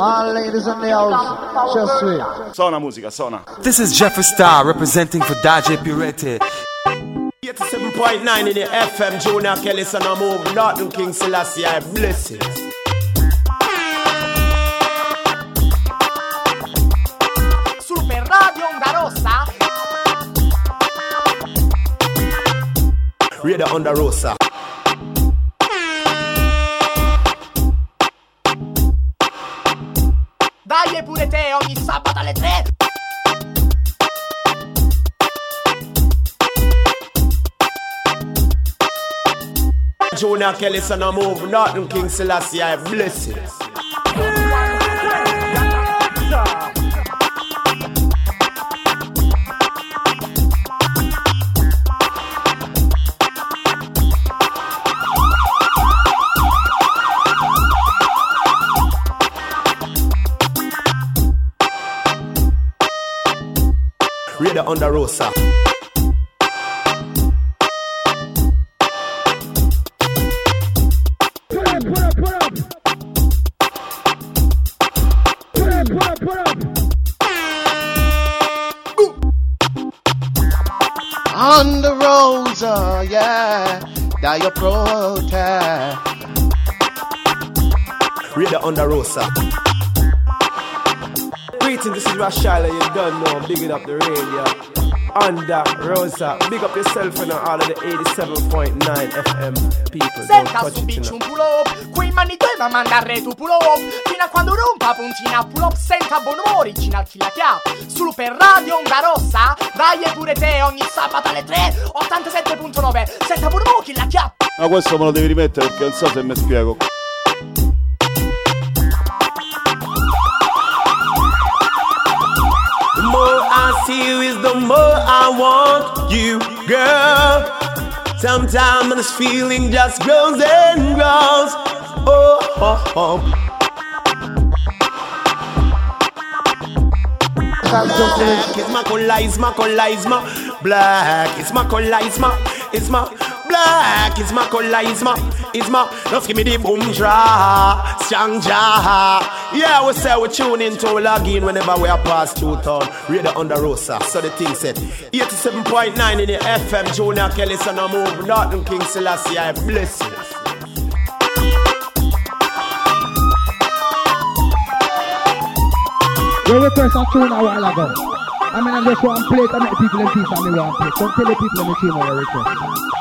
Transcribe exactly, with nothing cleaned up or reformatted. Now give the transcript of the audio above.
All ladies in the house, just sweet. Sona musica, sona. This is Jeffrey Star representing for Daje Pirete. eighty-seven point nine in the F M, Junior Kelly, son of move, Northern King Selassie, I bless it. Super Radio Onda Rossa. Radio Onda Rossa. Dai pure te ogni sabato alle tre. Junior Kelly, son of move, Northern King Selassie, I bless it. Radio Onda Rossa. Put up, put up, put up. Put up, put up, put up. On the roads, oh yeah, that you protect. Radio Onda Rossa. Greetings, this is Rashala, you don't know, bigging up the radio. Onda Rossa, big up yourself and all of the eighty-seven point nine F M people. Don't Senta touch su it bitch un tonight. pull up, qui mani due ma mandare tu pull up. Fino a quando rompa puntina pull up, senta buon original chi la chiappa. Solo per Radio Onda Rossa, dai e pure te ogni sabato alle tre, ottantasette virgola nove, senta buon chi la chiappa. Ma questo me lo devi rimettere perché non so se mi spiego. The more I see you is the more I want you, girl. Sometimes this feeling just grows and grows. Oh, oh, oh. Black is my color, is my color, is my black is my color, is my, is my black is my color, is my, is my. Just give me the boom draw, strong jaw. Yeah, we say we tune in to log in whenever we are past two town. Radio Onda Rossa. So the thing said eighty-seven point nine in the F M. Junior Kelly, son of move, Northern King Selassie, I bless you. We request a tune a while ago. I mean, I just want to play it and make people in peace and me want to play. Don't tell the people in the team what I request.